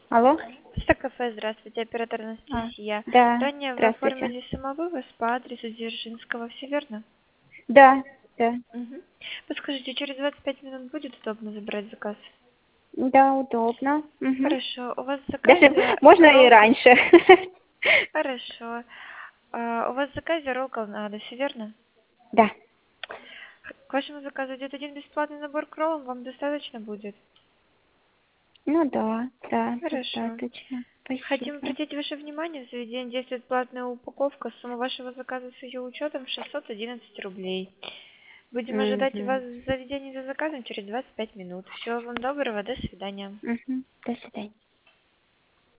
Алло? Кафе, здравствуйте, оператор А, Анастасия. да, Ранее вы здравствуйте. оформили самовывоз по адресу Дзержинского, все верно? Да, да, Мгм. Подскажите, через 25 минут будет удобно забрать заказ? да, удобно. Мгм. Хорошо, у вас в Даже заказе можно и ролл... раньше. Хорошо. У вас в заказе ролл колоннада, все верно? Да. К вашему заказу идет один бесплатный набор к роллам, вам достаточно будет? Ну да, да, Хорошо. достаточно. Хотим Спасибо. обратить ваше внимание, в заведении действует платная упаковка. Сумма вашего заказа с ее учетом 611 рублей. Будем ожидать вас Угу. в заведении за заказом через 25 минут. Всего вам доброго, до свидания. Угу. До свидания.